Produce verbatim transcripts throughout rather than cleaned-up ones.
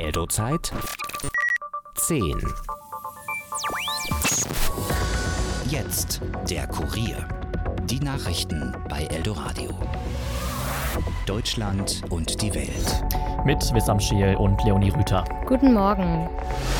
Eldozeit zehn. Jetzt der Kurier. Die Nachrichten bei Eldoradio. Deutschland und die Welt. Mit Wissam Scheel und Leonie Rüther. Guten Morgen.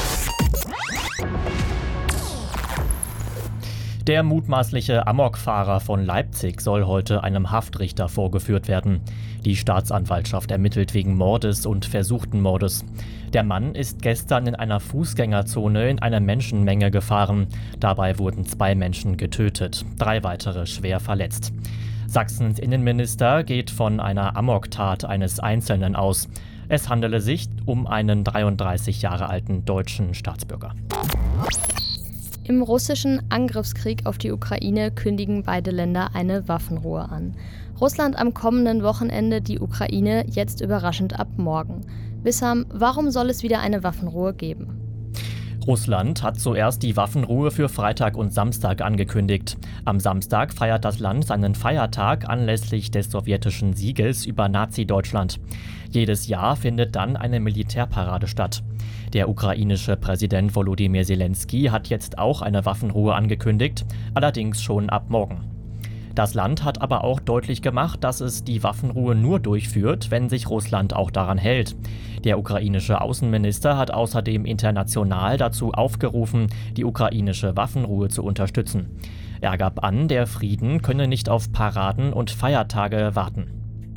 Der mutmaßliche Amokfahrer von Leipzig soll heute einem Haftrichter vorgeführt werden. Die Staatsanwaltschaft ermittelt wegen Mordes und versuchten Mordes. Der Mann ist gestern in einer Fußgängerzone in eine Menschenmenge gefahren. Dabei wurden zwei Menschen getötet, drei weitere schwer verletzt. Sachsens Innenminister geht von einer Amoktat eines Einzelnen aus. Es handele sich um einen dreiunddreißig Jahre alten deutschen Staatsbürger. Im russischen Angriffskrieg auf die Ukraine kündigen beide Länder eine Waffenruhe an. Russland am kommenden Wochenende, die Ukraine jetzt überraschend ab morgen. Wissam, warum soll es wieder eine Waffenruhe geben? Russland hat zuerst die Waffenruhe für Freitag und Samstag angekündigt. Am Samstag feiert das Land seinen Feiertag anlässlich des sowjetischen Sieges über Nazi-Deutschland. Jedes Jahr findet dann eine Militärparade statt. Der ukrainische Präsident Volodymyr Zelensky hat jetzt auch eine Waffenruhe angekündigt, allerdings schon ab morgen. Das Land hat aber auch deutlich gemacht, dass es die Waffenruhe nur durchführt, wenn sich Russland auch daran hält. Der ukrainische Außenminister hat außerdem international dazu aufgerufen, die ukrainische Waffenruhe zu unterstützen. Er gab an, der Frieden könne nicht auf Paraden und Feiertage warten.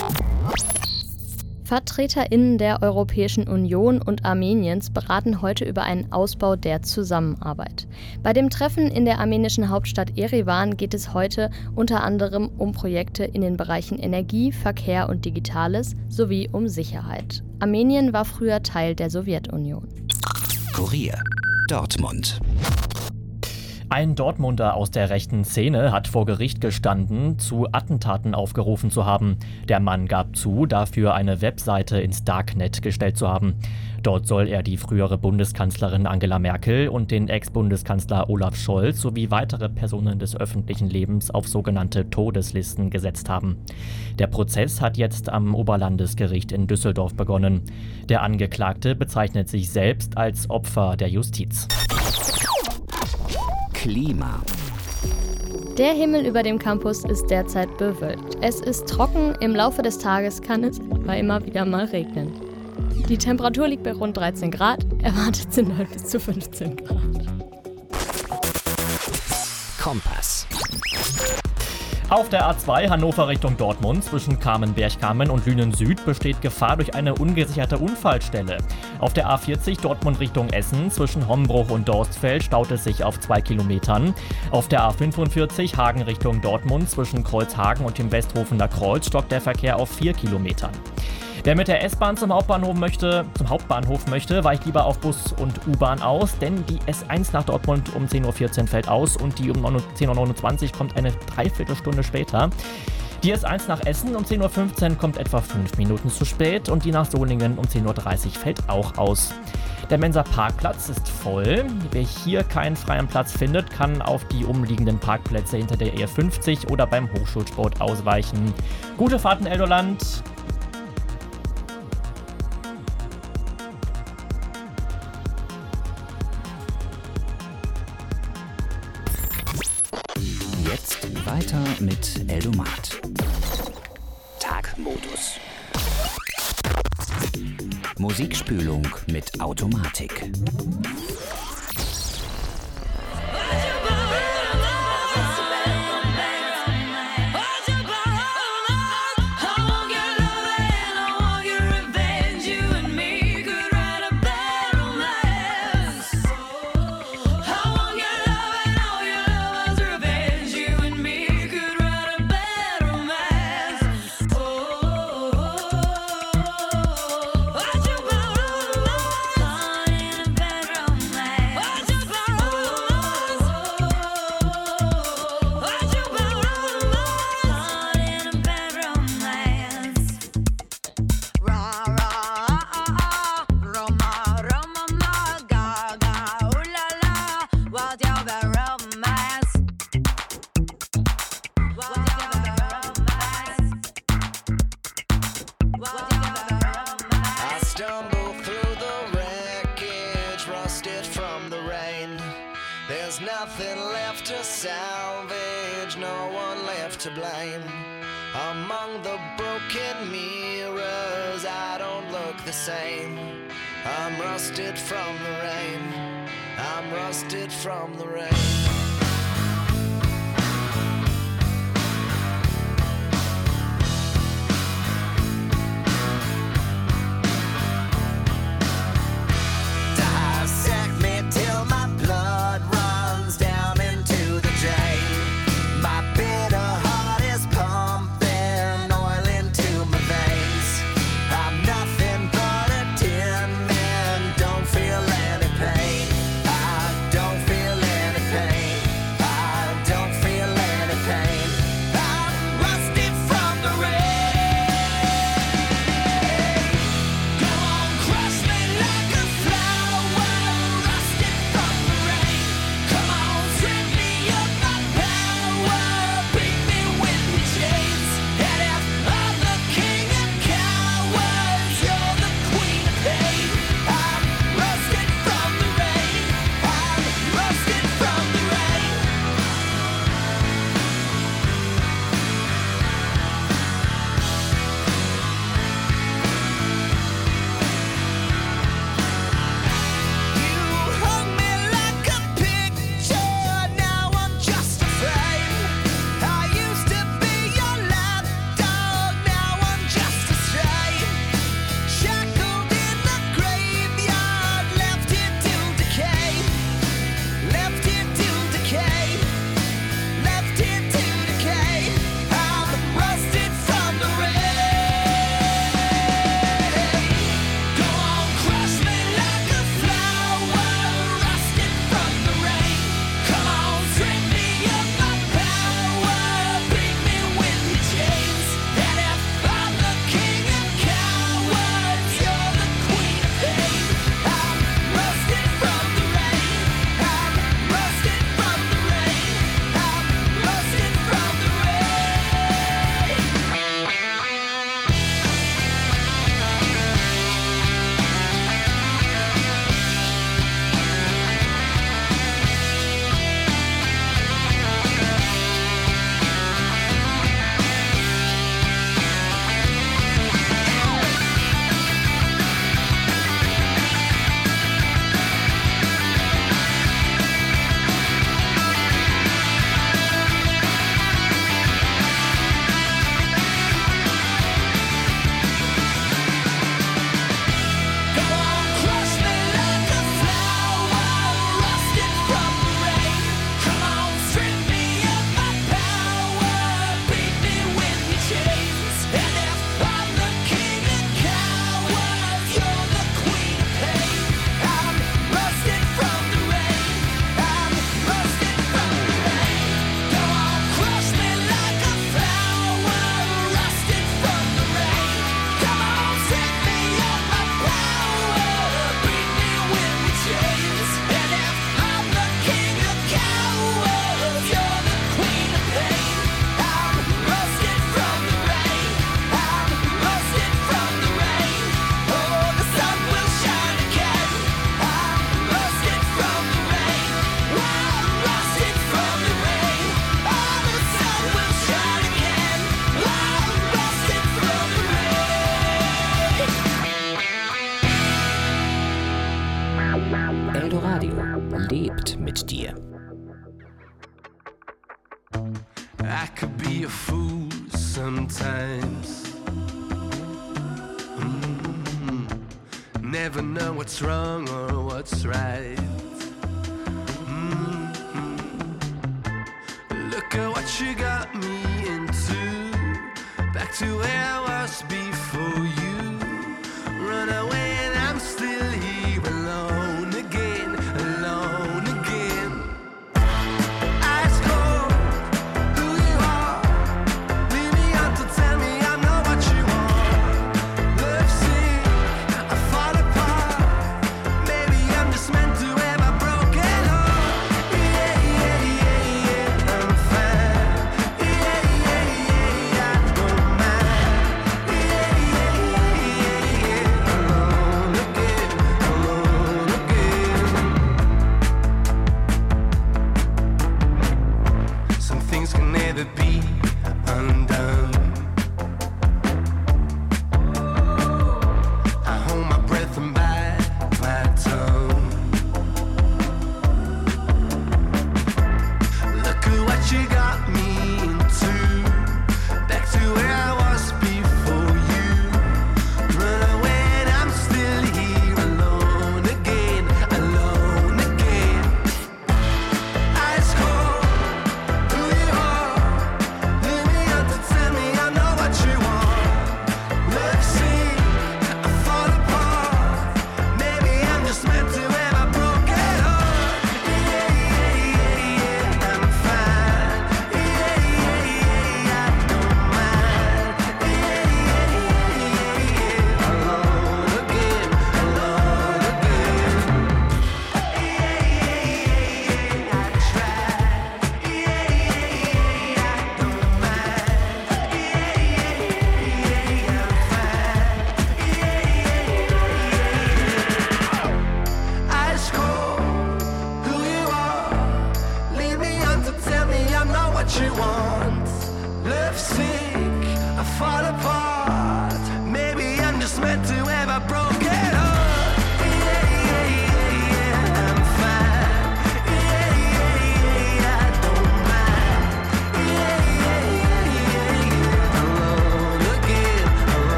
VertreterInnen der Europäischen Union und Armeniens beraten heute über einen Ausbau der Zusammenarbeit. Bei dem Treffen in der armenischen Hauptstadt Erivan geht es heute unter anderem um Projekte in den Bereichen Energie, Verkehr und Digitales sowie um Sicherheit. Armenien war früher Teil der Sowjetunion. Kurier. Dortmund. Ein Dortmunder aus der rechten Szene hat vor Gericht gestanden, zu Attentaten aufgerufen zu haben. Der Mann gab zu, dafür eine Webseite ins Darknet gestellt zu haben. Dort soll er die frühere Bundeskanzlerin Angela Merkel und den Ex-Bundeskanzler Olaf Scholz sowie weitere Personen des öffentlichen Lebens auf sogenannte Todeslisten gesetzt haben. Der Prozess hat jetzt am Oberlandesgericht in Düsseldorf begonnen. Der Angeklagte bezeichnet sich selbst als Opfer der Justiz. Klima. Der Himmel über dem Campus ist derzeit bewölkt. Es ist trocken, im Laufe des Tages kann es aber immer wieder mal regnen. Die Temperatur liegt bei rund dreizehn Grad, erwartet sind neun bis zu fünfzehn Grad. Kompass. Auf der A zwei Hannover Richtung Dortmund zwischen Kamen-Berchkamen und Lünen Süd besteht Gefahr durch eine ungesicherte Unfallstelle. Auf der A vierzig Dortmund Richtung Essen zwischen Hombruch und Dorstfeld staut es sich auf zwei Kilometern. Auf der A fünfundvierzig Hagen Richtung Dortmund zwischen Kreuzhagen und dem Westhofener Kreuz stockt der Verkehr auf vier Kilometern. Wer mit der S-Bahn zum Hauptbahnhof möchte, zum Hauptbahnhof möchte, weicht lieber auf Bus und U-Bahn aus, denn die S eins nach Dortmund um zehn Uhr vierzehn fällt aus und die um zehn Uhr neunundzwanzig kommt eine Dreiviertelstunde später. Die S eins nach Essen um zehn Uhr fünfzehn kommt etwa fünf Minuten zu spät und die nach Solingen um zehn Uhr dreißig fällt auch aus. Der Menser Parkplatz ist voll. Wer hier keinen freien Platz findet, kann auf die umliegenden Parkplätze hinter der E fünfzig oder beim Hochschulsport ausweichen. Gute Fahrt in Eldoland! Jetzt weiter mit Eldomat. Tagmodus. Musikspülung mit Automatik. nothing left to salvage, no one left to blame. Among the broken mirrors, I don't look the same. I'm rusted from the rain. I'm rusted from the rain. lebt mit dir. I could be a fool sometimes. Mm-hmm. Never know what's wrong or what's right. Mm-hmm. Look at what you got me into. Back to where I was before you. Run away and I'm still here alone again, alone again. Ice cold, who you are. Leave me out to tell me I'm not what you want. Love sick, I fall apart. Maybe I'm just meant to have a broken heart. Yeah, yeah, yeah, yeah, I'm fine. Yeah, yeah, yeah, I don't mind. Yeah, yeah, yeah, yeah, alone.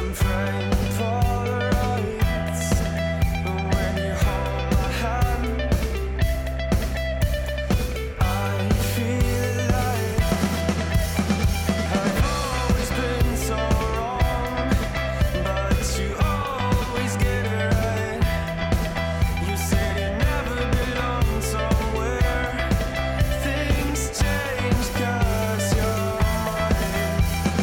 some frame Polaroids. But when you hold my hand, I feel alive. I've always been so wrong, but you always get it right. You said you never belong somewhere. Things change 'cause you're mine.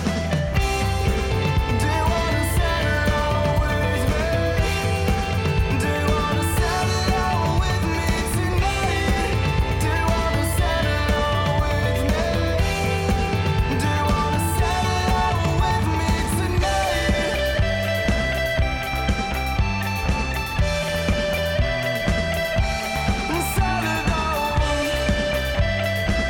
Do you wanna settle down with me? Do you wanna settle down with me tonight? Do you wanna settle down with me? Do you wanna settle down with me tonight? Settle down.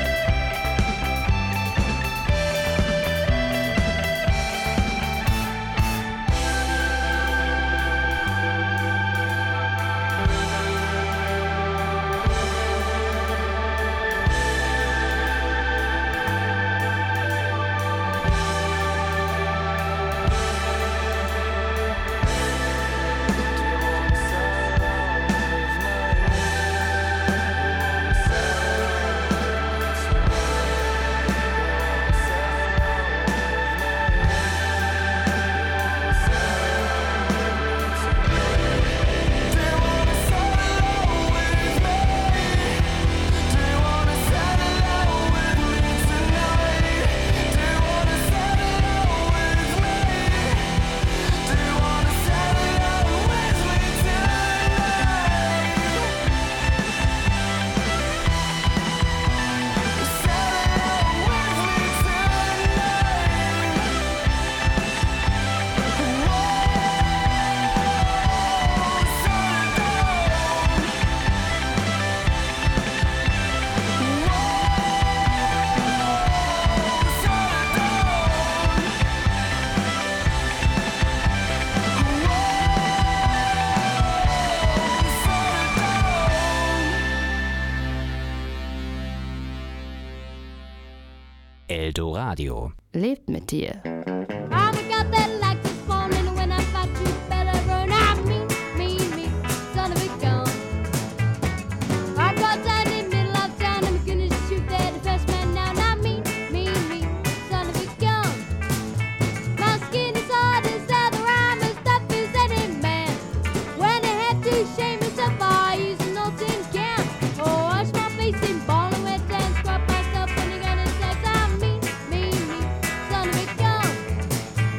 Eldoradio. Lebt mit dir. Oh my God, that like this morning when I fight you better run. I mean, me, me, son of a gun. I'm caught down in the middle of town. I'm gonna shoot that first man now. Not me, me, me, son of a gun. My skin is hard as leather. I'm as tough as any man. When I have to shame myself, I use an old tin can. Oh, wash my face in ball and wet and scrub myself when you're gonna say I'm me, me, me, son of a gun.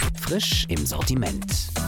Frisch im Sortiment.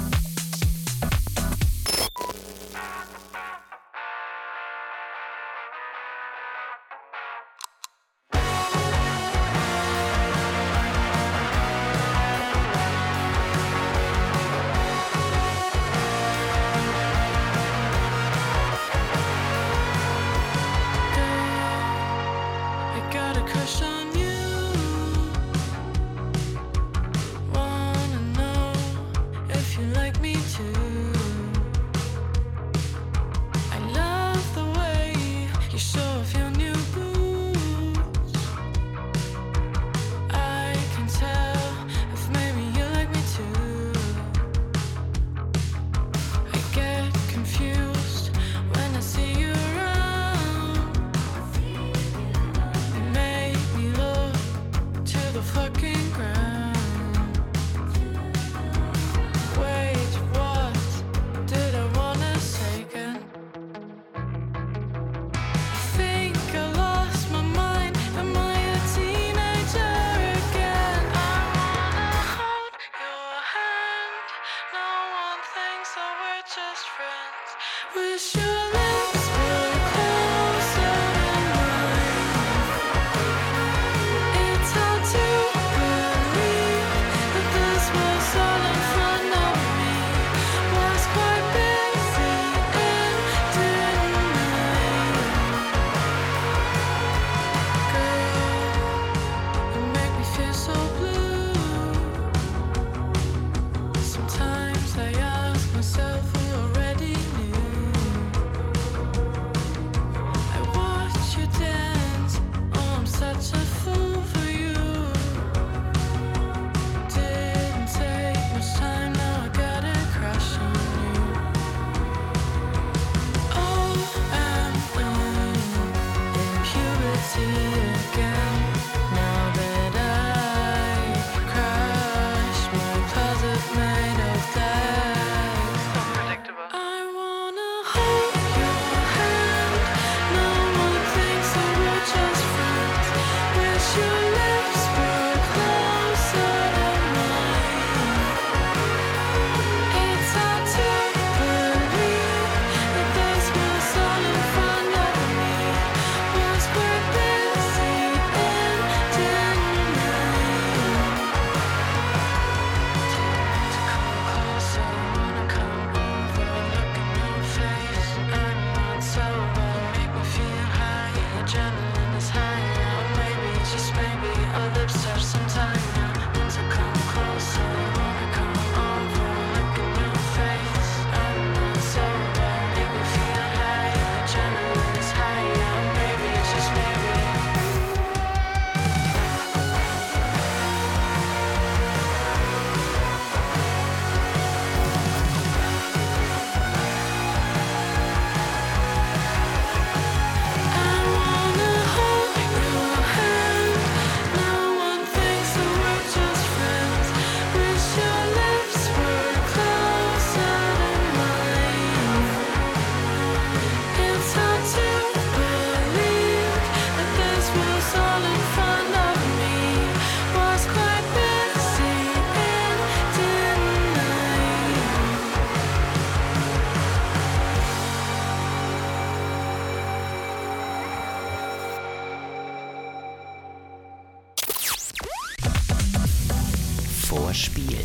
Vorspiel.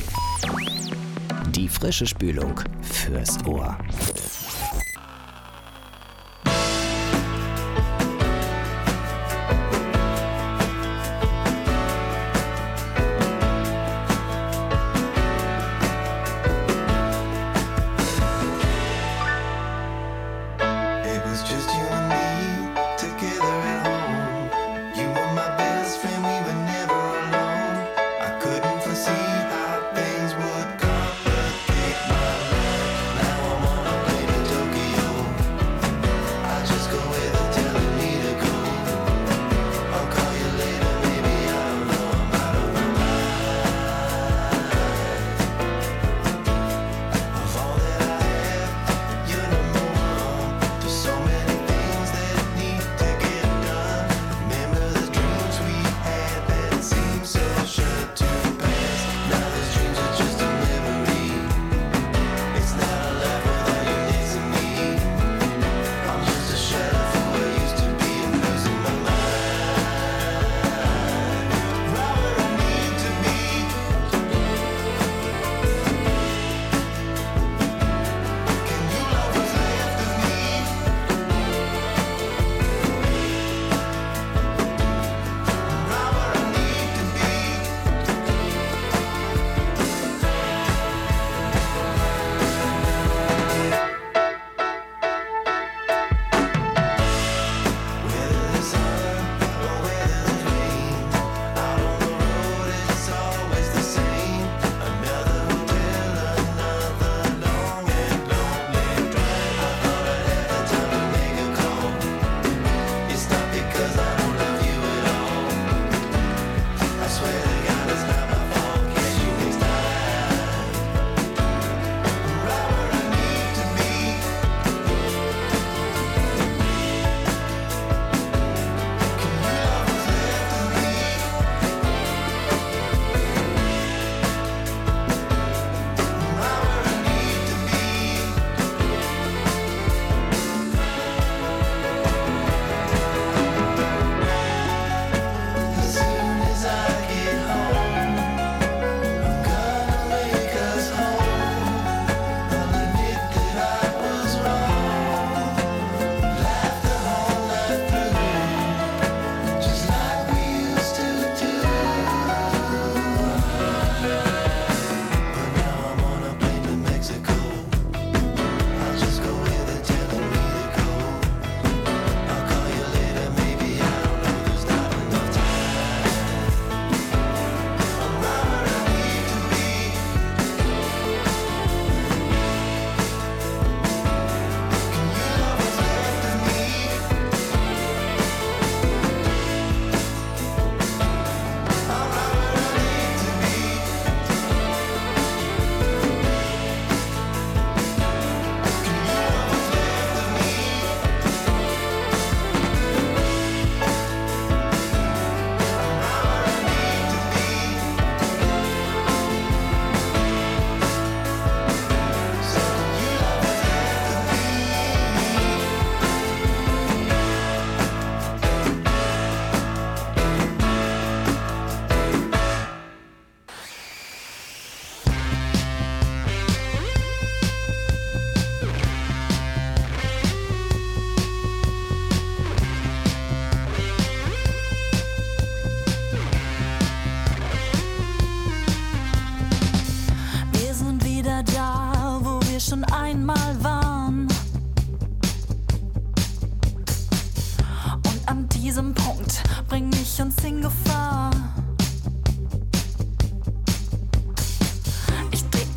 Die frische Spülung fürs Ohr. See how things would complicate my life. Now I'm on a plane.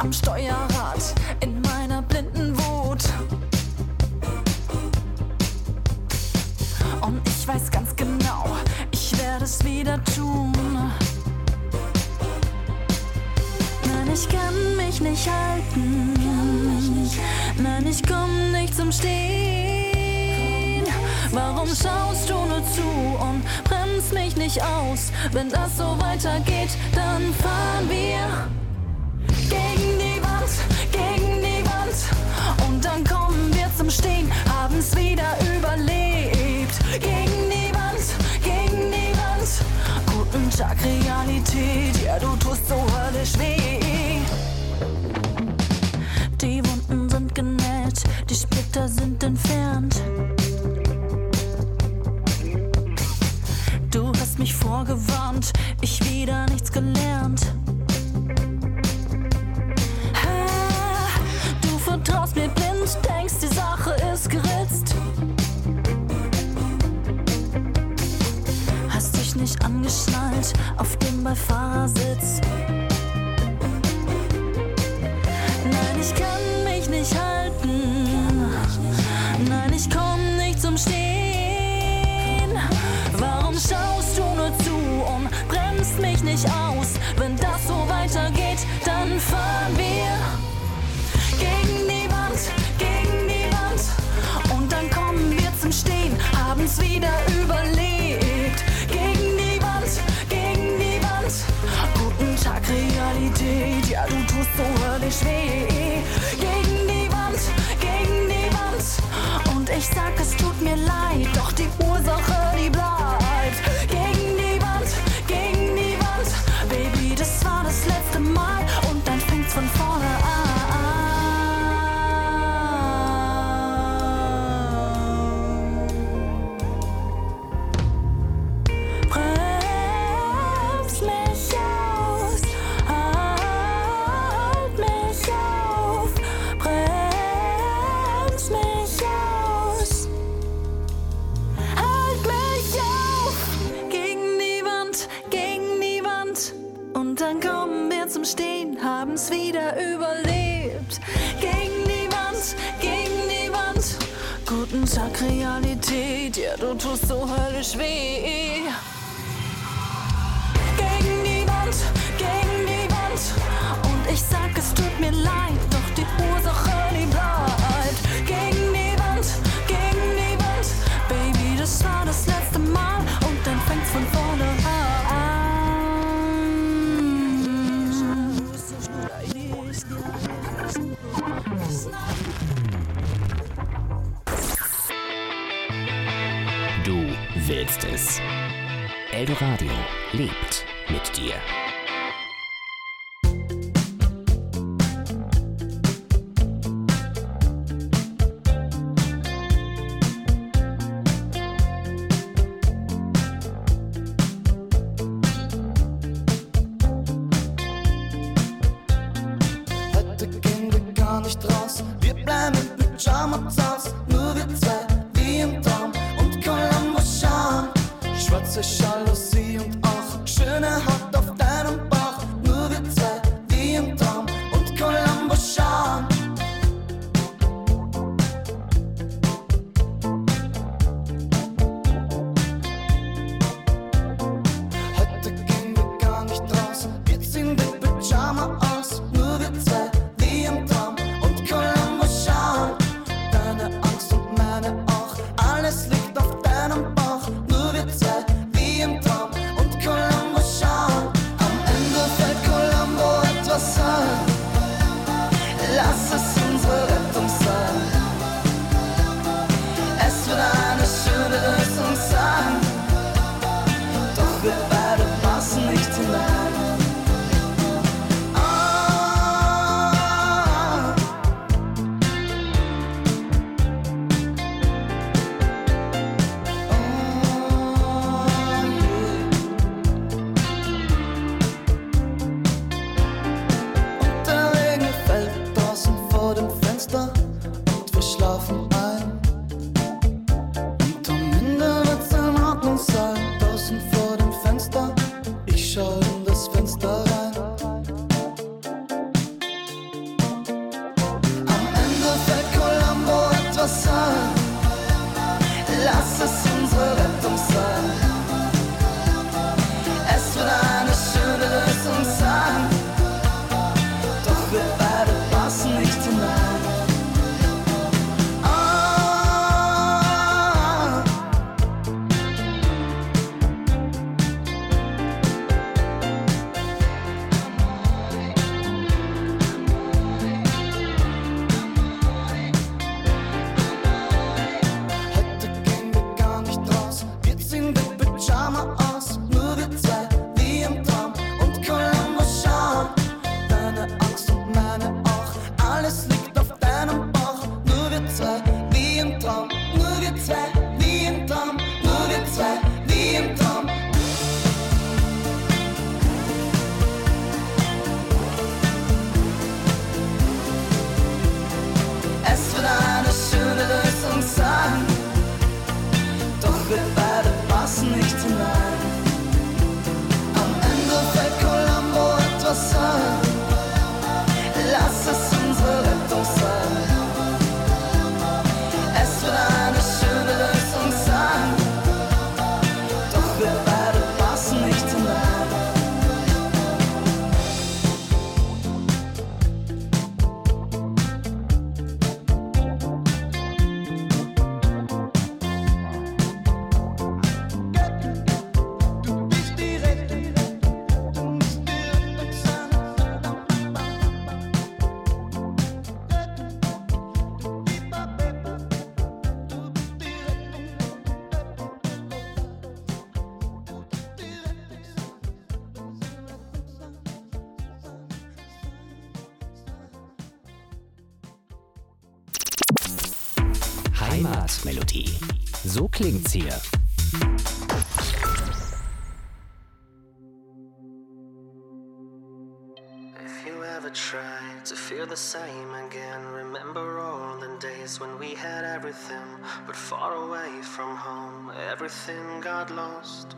am Steuerrad in meiner blinden Wut. Und ich weiß ganz genau, ich werde es wieder tun. Nein, ich kann mich nicht halten. Nein, ich komm nicht zum Stehen. Warum schaust du nur zu und bremst mich nicht aus? Wenn das so weitergeht, dann fahren wir gegen die Wand, gegen die Wand. Und dann kommen wir zum Stehen, haben's wieder überlebt. Gegen die Wand, gegen die Wand. Guten Tag, Realität, ja, du tust so höllisch weh. Die Wunden sind genäht, die Splitter sind entfernt. Du hast mich vorgewarnt, ich wieder nichts gelernt. Du vertraust mir blind, denkst, die Sache ist geritzt. Hast dich nicht angeschnallt auf dem Beifahrersitz. Nein, ich kann mich nicht halten. Nein, ich komm nicht zum Stehen. Warum schaust du nur zu und bremst mich nicht aus? Wenn das so weitergeht, dann fahren wir gegen die Wand, gegen die Wand. Und dann kommen wir zum Stehen, haben's wieder überlebt. Gegen die Wand, gegen die Wand. Guten Tag, Realität, ja, du tust so höllisch weh. Gegen die Wand, gegen die Wand. Und ich sag, es tut mir leid, doch die Ursache, die bleibt. Gegen die Wand, gegen die Wand. Baby, das war das letzte Mal und dann fängt's von vorne an. Bremst mich aus, halt mich auf. Bremst mich aus, halt mich auf. Gegen die Wand, gegen die Wand. Und dann kommen wir zum Stehen, haben's wieder überlebt. Gegen die Wand, gegen die Wand. Guten Tag, Realität, ja, du tust so höllisch weh. Gegen die Wand, gegen die Wand. Und ich sag, es tut mir leid, doch die Ursache, die bleibt. Gegen die Wand, gegen die Wand. Baby, das war das letzte Mal und dann fängt's von vorne an. Du willst es. Eldoradio lebt mit dir. Heute gehen wir gar nicht raus, wir bleiben im Pyjama zu Haus. Nur wir zwei, wie im Traum und Columbo schauen. Schwarze Jalousie und auch schöne Haut auf deinem Bauch. Nur wir zwei, wie im Traum und Columbo schauen. Heute gehen wir gar nicht raus, wir ziehen den Pyjama aus. Nur wir zwei, wie im Traum und Columbo schauen. Deine Angst und meine auch, alles liegt auf deinem Bauch. Nur wir zwei, wie im Traum und Columbo schauen. Am Ende fällt Columbo etwas ein. Lass es unsere Rettung sein. Es wird eine schöne Lösung sein. Doch wir beide passen nicht hinein. Und der Regen fällt draußen vor Heimatmelodie. So klingt's hier. If you ever tried to feel the same again, remember all the days when we had everything, but far away from home, everything got lost.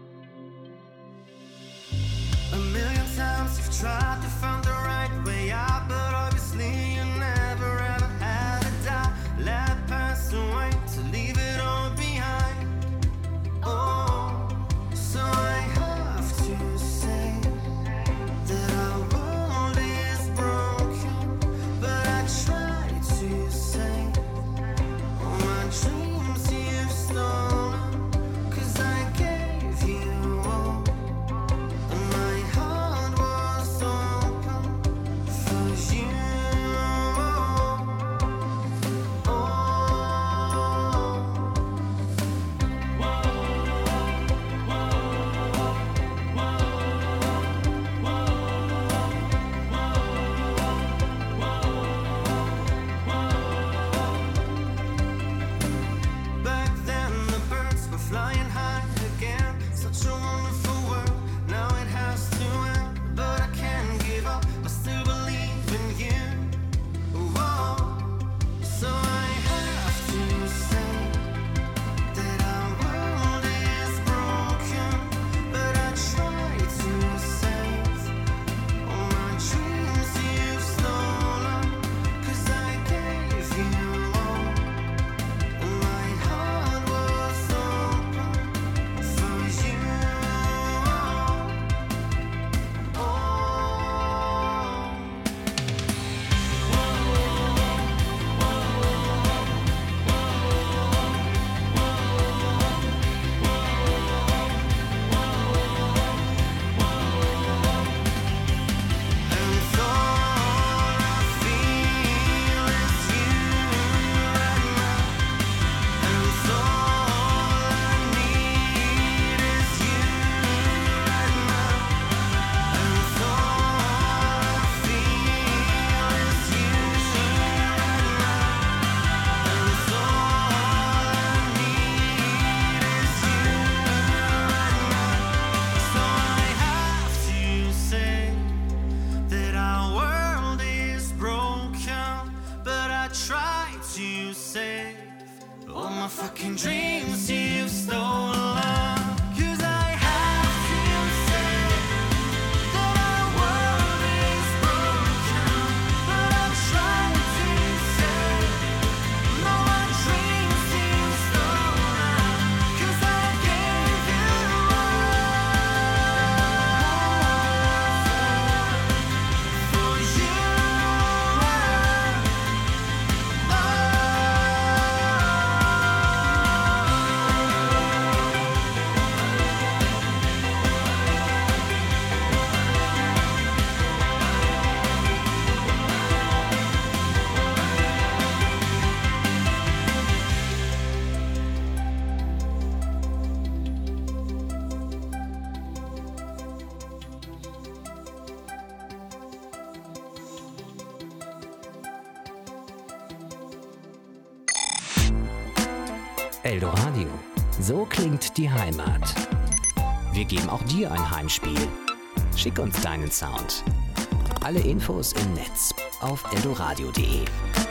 A million times you've tried to find the right way out, but obviously you never ever had a doubt. Let pass away to leave it all behind. Oh, so I have to say that our world is broken, but I try to say all my dreams you've stolen, 'cause I gave you all. My heart was open for you. Back then the birds were flying high again. Such a wonderful world, now it has to end. But I can't give up, I still believe in you. Whoa. So I have to say that our world is broken, but I try to save all my dreams you've stolen, 'cause I gave you all. And my heart was open for you. And so all I feel is you right now. And so all I need is you right now. And so all I feel is you right now. And so all I need is you right now. So I have to say that our world is broken, but I try to save all my fucking dreams you've stolen. 'Cause I have to say that our world is broken, but I try to save all my dreams you've stolen. 'Cause I gave you all for you. Eldoradio. So klingt die Heimat. Wir geben auch dir ein Heimspiel. Schick uns deinen Sound. Alle Infos im Netz auf eldoradio punkt de.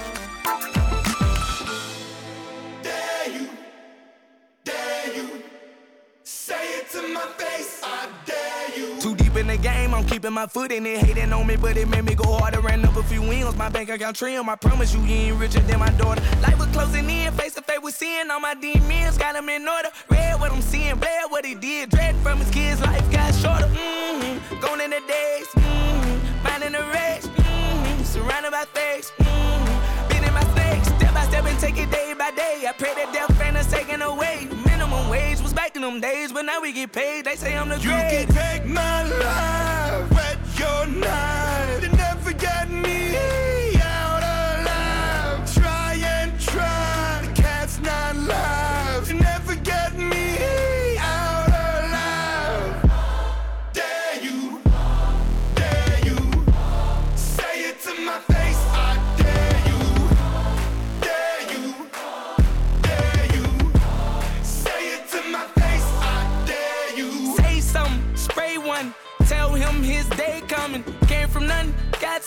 Dare you, dare you, say it to my face, I dare you. Too deep in the game, I'm keeping my foot in it. Hating on me, but it made me go harder. Ran up a few wins, my bank account trim. I promise you, you ain't richer than my daughter. Life was closing in, face to face with sin. All my demons got them in order. Read what I'm seeing, bled what he did. Dread from his kids, life got shorter. Mm-hmm. Gone in the days, mm-hmm. Finding the race, mm-hmm. Surrounded by fakes, mm-hmm. Been in my snakes, step by step and take it day by day. I pray that death ain't us taken away. Minimum wage was back in them days, but now we get paid. They say I'm the You great. can take my life, wet your knife. You never get me out alive. Try and try, the cat's not live. You never get me out alive. Dare you, dare you, say it to my face. I dare you, dare you,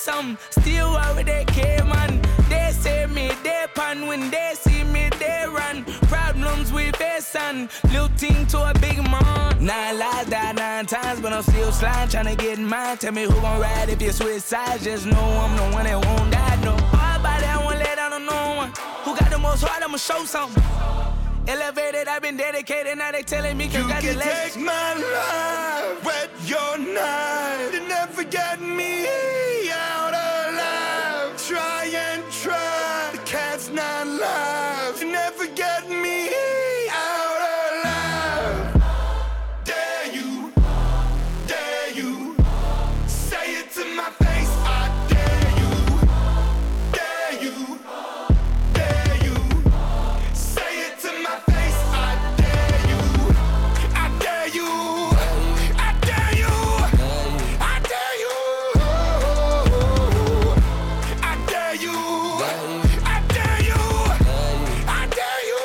some. Still worry they care, man. They say me, they pan. When they see me, they run. Problems we face, and little thing to a big man. Nine lies, died nine times, but I'm still sliding, trying to get mine. Tell me who gon' ride if you switch sides. Just know I'm the one that won't die, no. Hard body, I won't let down on no one. Who got the most heart, I'ma show something. Elevated, I've been dedicated, now they telling me congratulations. You can take my life, wet your knife. You never get me out alive. Try and try, the cat's not live. You never get me out alive. Dare you, dare you, say it to my face. I dare you, dare you, dare you, say it to my face. I dare you, I dare you, I dare you, I dare you, I dare you, I dare you, I dare you.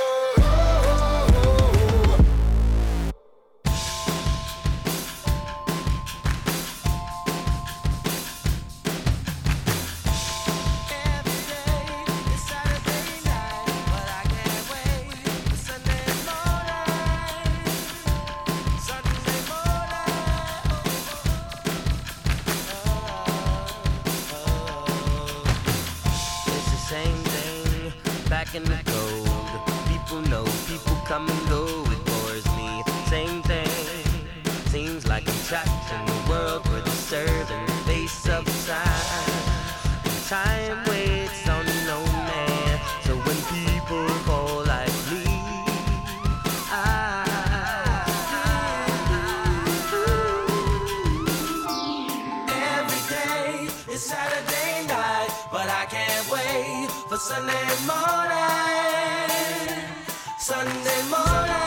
It's the same thing back in the cold. People know, people come and go. It bores me. Same thing. Seems like I'm trapped in the world where the serving face of time. And time waits on no man. So when people fall like me, Every day is Saturday night, but I can't wait for Sunday morning. Sunday morning.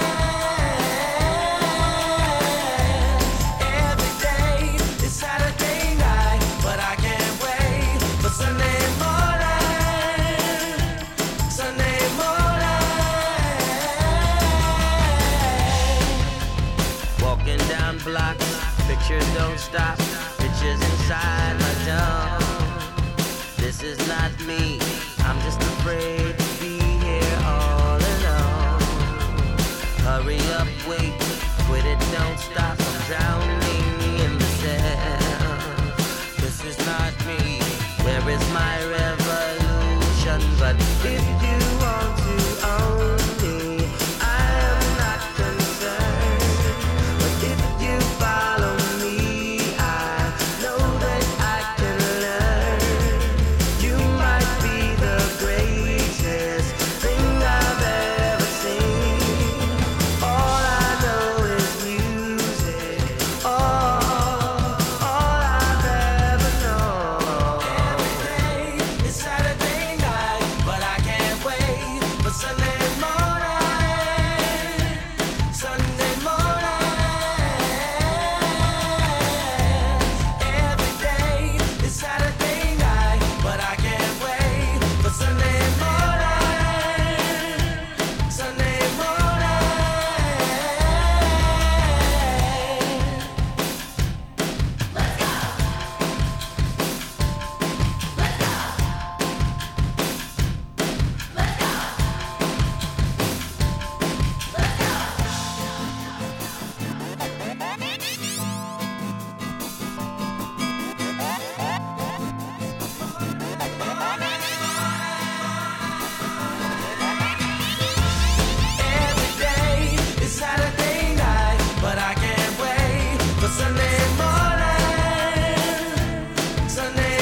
Every day is Saturday night, but I can't wait for Sunday morning. Sunday morning. walking down blocks, pictures don't stop. Pictures inside my dome. This is not me. I'm just afraid to be here all alone. Hurry up, wait, quit it, don't stop. I'm drowning in the cell. This is not me. Where is my revolution? But if you want to own me, I am not concerned. But if you follow me, I know that I can learn. You might be the greatest thing I've ever seen. All I know is music. All, all I've ever known. Every day is Saturday night, but I can't wait for Sunday morning. Sunday morning. Every day is Saturday night, but I can't wait for Sunday morning. Sunday morning. Let's go. Every day is Saturday night, but I can't wait for Sunday morning. Sunday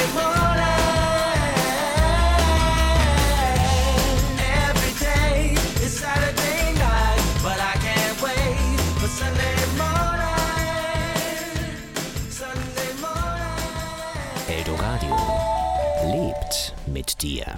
morning. Every day is Saturday night, but I can't wait for Sunday morning. Sunday morning. Eldoradio lebt mit dir.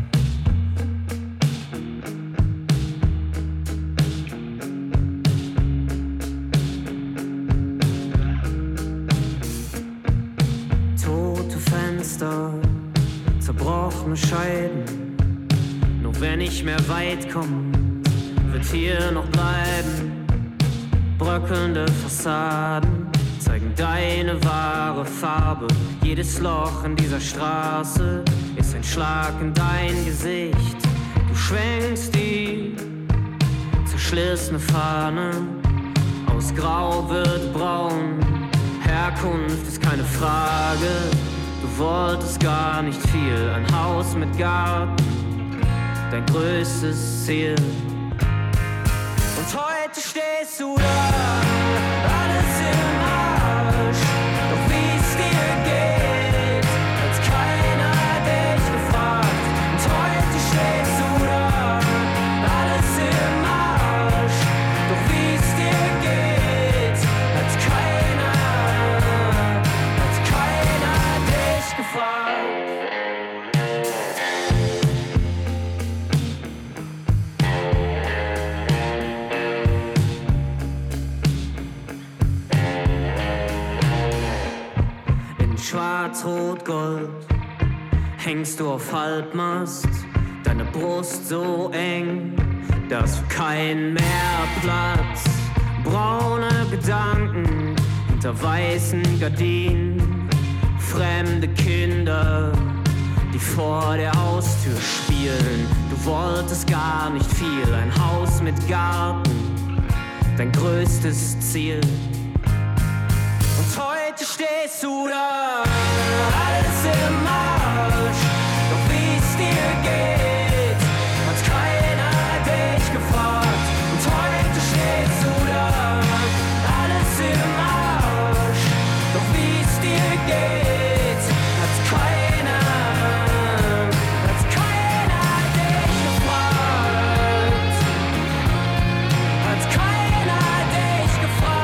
Tote Fenster, zerbrochene Scheiben. Nur wenn ich mehr weit komme, wird hier noch bleiben. Bröckelnde Fassaden, zeigen deine wahre Farbe. Jedes Loch in dieser Straße ist ein Schlag in dein Gesicht. Du schwenkst die zerschlissene Fahne, aus Grau wird braun. Herkunft ist keine Frage, du wolltest gar nicht viel. Ein Haus mit Garten, dein größtes Ziel. Und heute stehst du da, alles im Arsch. Doch wie es dir geht, hat keiner dich gefragt. Und heute stehst du da, alles im Arsch. Doch wie es dir geht, hat keiner, hat keiner dich gefragt. Schwarz-Rot-Gold hängst du auf Halbmast, deine Brust so eng, da ist für keinen mehr Platz. Braune Gedanken hinter weißen Gardinen, fremde Kinder, die vor der Haustür spielen. Du wolltest gar nicht viel, ein Haus mit Garten, dein größtes Ziel. Und heute stehst du da, alles im Arsch. Doch wie es dir geht, hat keiner dich gefragt. Und heute stehst du da, alles im Arsch. Doch wie es dir geht, hat keiner, hat keiner dich gefragt. Hat keiner dich gefragt.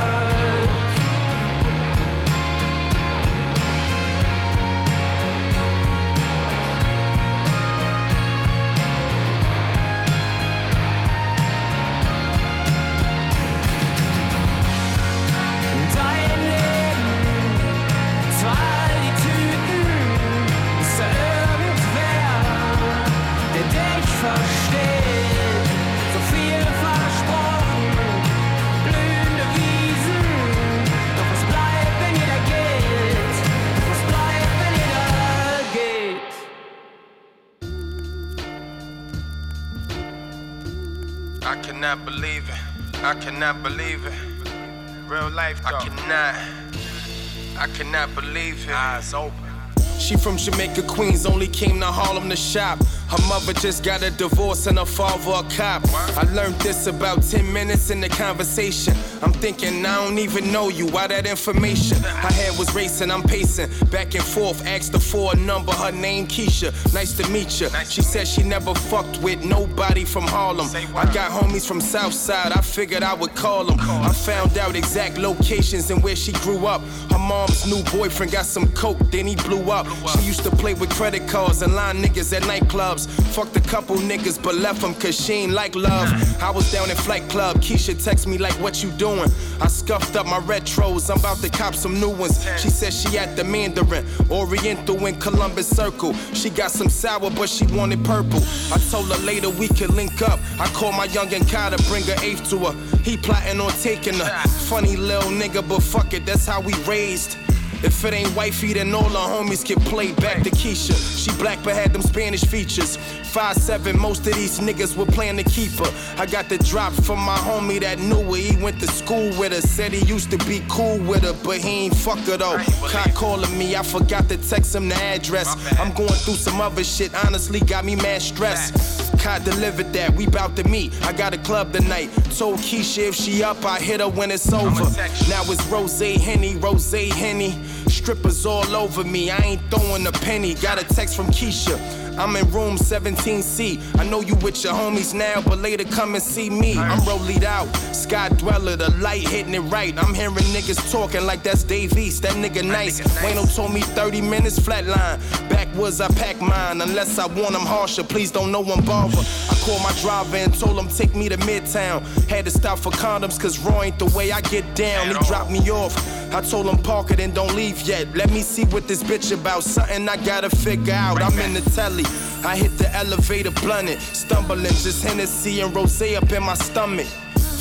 Versteht, so viel versprochen, blühende Wiesen. Doch was bleibt, wenn jeder geht? Doch was bleibt, wenn jeder geht? I cannot believe it. I cannot believe it. Real life, though. I cannot. I cannot believe it. Eyes open. She from Jamaica, Queens, only came to Harlem to shop. Her mother just got a divorce and her father a cop. I learned this about ten minutes in the conversation. I'm thinking I don't even know you, why that information? Her head was racing, I'm pacing, back and forth, asked her for a number, her name Keisha, nice to meet you. She said she never fucked with nobody from Harlem. I got homies from Southside, I figured I would call them. I found out exact locations and where she grew up. Her mom's new boyfriend got some coke, then he blew up. She used to play with credit cards and line niggas at nightclubs. Fucked a couple niggas but left them cause she ain't like love. I was down at Flight Club, Keisha text me like, what you doing? I scuffed up my retros, I'm about to cop some new ones. She said she at the Mandarin, Oriental in Columbus Circle. She got some sour but she wanted purple. I told her later we could link up. I called my youngin' Kai to bring her eighth to her. He plotting on taking her. Funny little nigga but fuck it, that's how we raised. If it ain't wifey, then all her homies get played back to Keisha. She black but had them Spanish features. five seven, most of these niggas were planning to keep her. I got the drop from my homie that knew her. He went to school with her, said he used to be cool with her, but he ain't fuck her though. Kai calling me, I forgot to text him the address. I'm going through some other shit, honestly got me mad stressed. Kai delivered that, we bout to meet. I got a club tonight. Told Keisha if she up, I hit her when it's over. Now it's Rose Henny, Rose Henny. Strippers all over me, I ain't throwing a penny. Got a text from Keisha, I'm in room seventeen C. I know you with your homies now, but later come and see me. I'm rolling out, Sky Dweller, the light hitting it right. I'm hearing niggas talking like that's Dave East, that nigga nice. Wayno told me thirty minutes flatline. Backwoods I pack mine, unless I want them harsher, please don't no one bother. I called my driver and told him take me to Midtown. Had to stop for condoms cause raw ain't the way I get down. He dropped me off, I told him park it and don't leave yet. Let me see what this bitch about, something I gotta figure out. I'm in the telly, I hit the elevator blunted, stumbling, just Hennessy and rosé up in my stomach.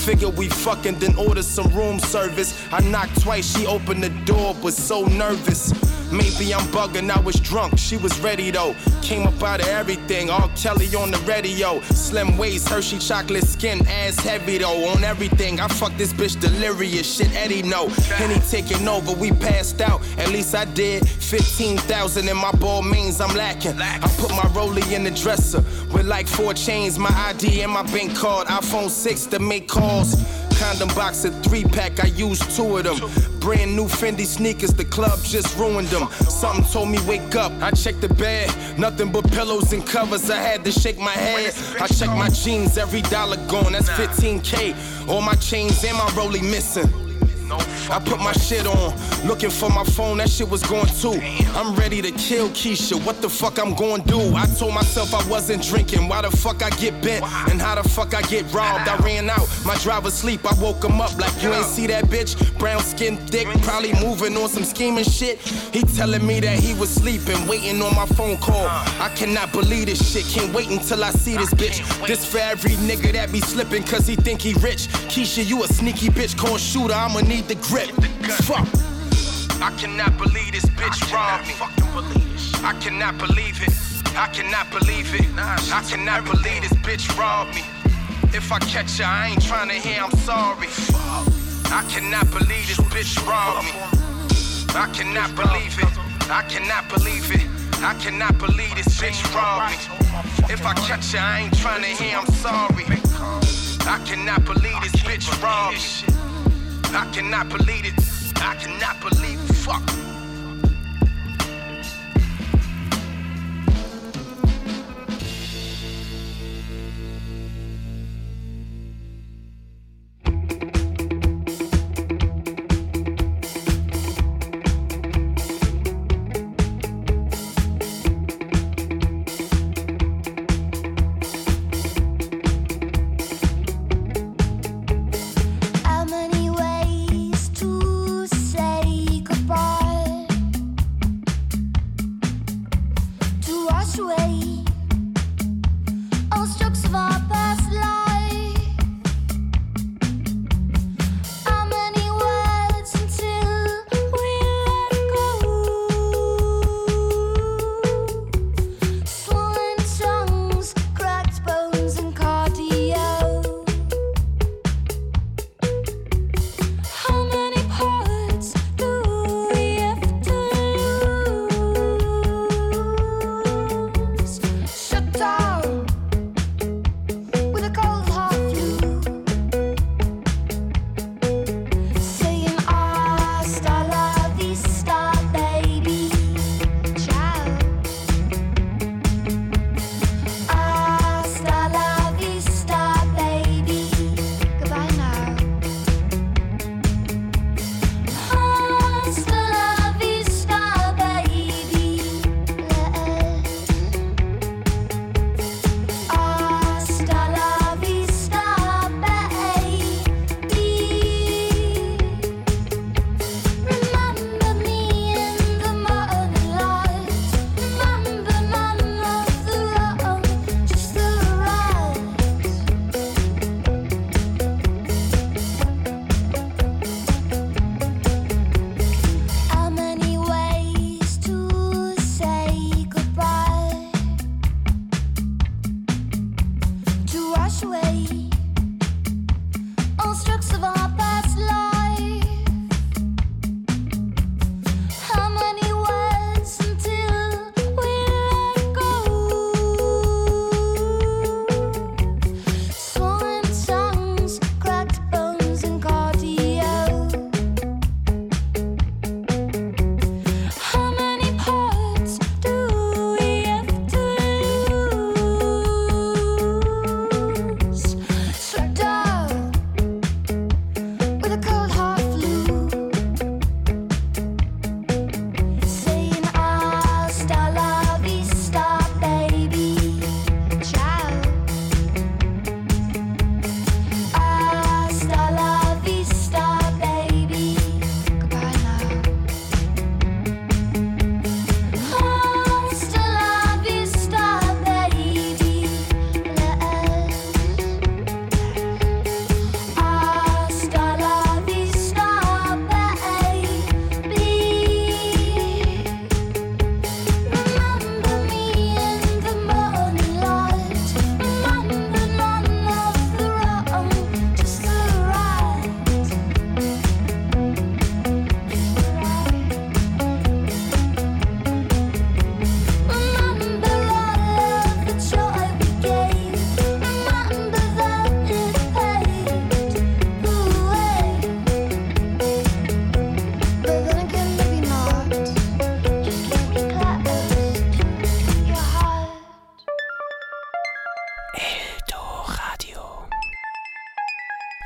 Figure we fucking, then order some room service. I knocked twice, she opened the door, was so nervous. Maybe I'm bugging, I was drunk, she was ready though. Came up out of everything, all Kelly on the radio. Slim waist, Hershey chocolate skin, ass heavy though. On everything, I fucked this bitch delirious, shit Eddie know. Henny taking over, we passed out, at least I did. fifteen thousand in my ball means I'm lacking. I put my rollie in the dresser, with like four chains, my I D and my bank card. iPhone six to make calls. Condom box, a three pack, I used two of them. Brand new Fendi sneakers, the club just ruined them. Something told me wake up, I checked the bed. Nothing but pillows and covers, I had to shake my head. I checked my jeans, every dollar gone, that's fifteen K. All my chains and my rollie missing. I put my shit on, looking for my phone, that shit was going too. I'm ready to kill Keisha, what the fuck I'm going do? I told myself I wasn't drinking, why the fuck I get bent? And how the fuck I get robbed? I ran out, my driver sleep, I woke him up like you ain't see that bitch? Brown skin thick, probably moving on some scheming shit. He telling me that he was sleeping, waiting on my phone call. I cannot believe this shit, can't wait until I see this bitch. This for every nigga that be slipping cause he think he rich. Keisha, you a sneaky bitch, call shooter, I'ma need the grip. Fuck. I cannot believe this bitch robbed me. I cannot believe it. I cannot believe it. I cannot believe this bitch robbed me. If I catch her, I ain't trying to hear I'm sorry. I cannot believe this bitch robbed me. I cannot believe it. I cannot believe it. I cannot believe this bitch robbed me. If I catch her, I ain't trying to hear I'm sorry. I cannot believe this bitch robbed me. I cannot believe it. I cannot believe it. Fuck.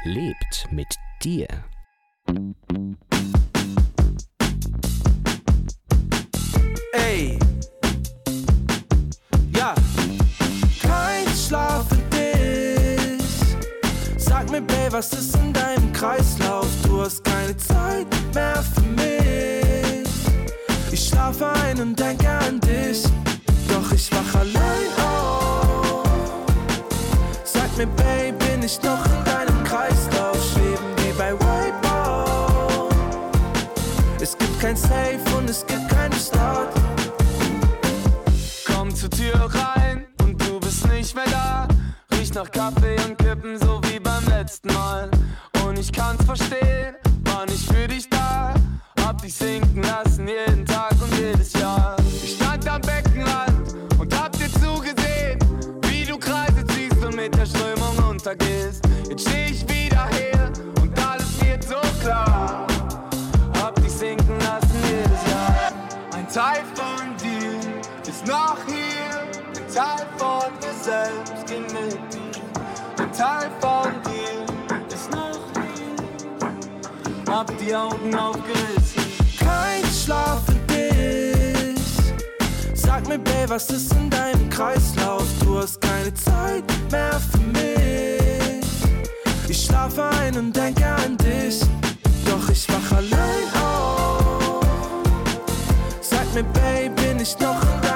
lebt mit dir. Ey, ja, kein Schlaf für dich. Sag mir, Babe, was ist in deinem Kreislauf? Du hast keine Zeit mehr für mich. Ich schlafe ein und denke an dich, doch ich wach allein auf. Sag mir, Babe, bin ich noch in deinem Kreislauf? Schweben wie bei Wipeout. Es gibt kein Safe und es gibt keinen Start. Komm zur Tür rein und du bist nicht mehr da. Riecht nach Kaffee und Kippen, so wie beim letzten Mal. Und ich kann's verstehen, war nicht für dich da. Hab dich sinken lassen jeden Tag und jedes Jahr. Ich stand am Beckenrand und hab dir zugesehen, wie du Kreise ziehst und mit der Strömung untergehst. Jetzt steh ich wieder hier und alles wird so klar. Hab dich sinken lassen jedes Jahr. Ein Teil von dir ist noch hier, ein Teil von dir selbst ging mit dir. Ein Teil von dir ist noch hier, hab die Augen aufgerissen. Kein Schlaf für dich. Sag mir, Babe, was ist in deinem Kreislauf? Du hast keine Zeit mehr für mich. Ich schlafe ein und denke an dich, doch ich wach allein auf. Sag mir, Babe, bin ich noch in